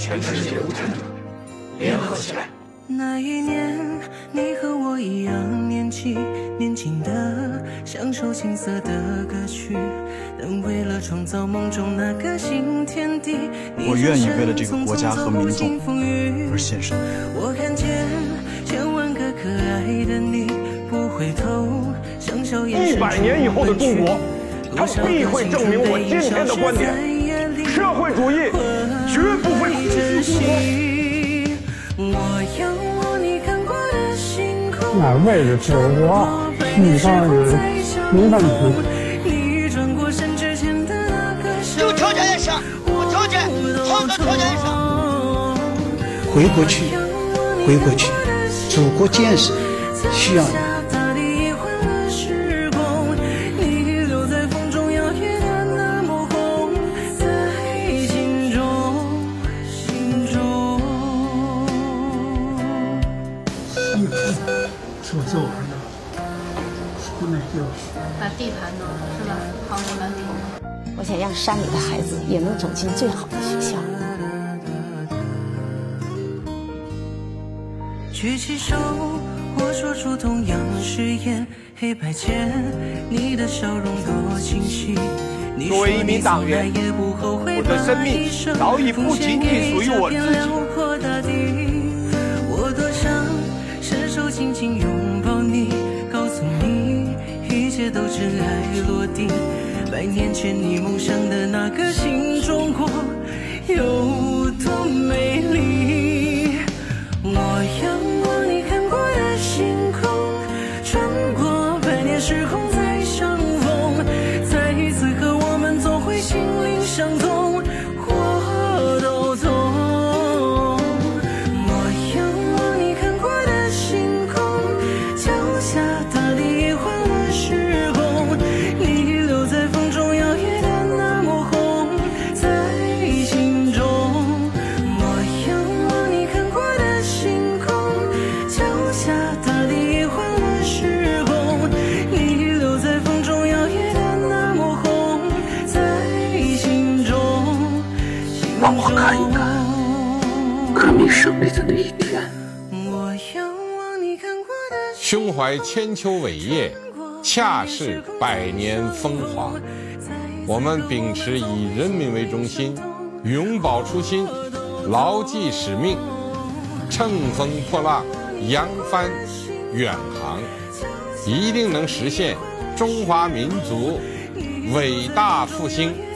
全世界的无产者联合起来。 那一年，你和我一样年纪，年轻的享受青涩的歌曲，但为了创造梦中那个新天地， 我愿意为了这个国家和民众而献身。 我看见千万个可爱的你，不回头，像笑眼 100年以后的中国，它必会证明我今天的观点：社会主义绝不会空虚中国。 那为了祖国，地方人没问题。 有条件也上，无条件，好的条件也上。 回过去，回过去，祖国建设需要你。 做作文呢，出来就把地盘呢，是吧？好好来领。 我想让山里的孩子也能走进最好的学校。 举起手，或说出同样誓言，黑白键，你的笑容多清晰。 作为一名党员，我的生命早已不仅仅属于我自己。 我多想伸手紧紧拥抱你，告诉你一切都尘埃落定。100年前你梦想的那个新中国有多美丽。我仰望你看过的星空，穿过100年时空再相逢，再一次和我们走回心灵相通，活都痛。我仰望你看过的星空，脚下大地换了时空，你留在风中摇曳的那抹红，在心中。我仰望你看过的星空，脚下大地换了时空，你留在风中摇曳的那抹红，在心中。 让我看一看革命胜利的那一天。 我仰望你看过的胸怀千秋伟业，恰是100年风华。我们秉持以人民为中心，永葆初心，牢记使命，乘风破浪，扬帆远航，一定能实现中华民族伟大复兴。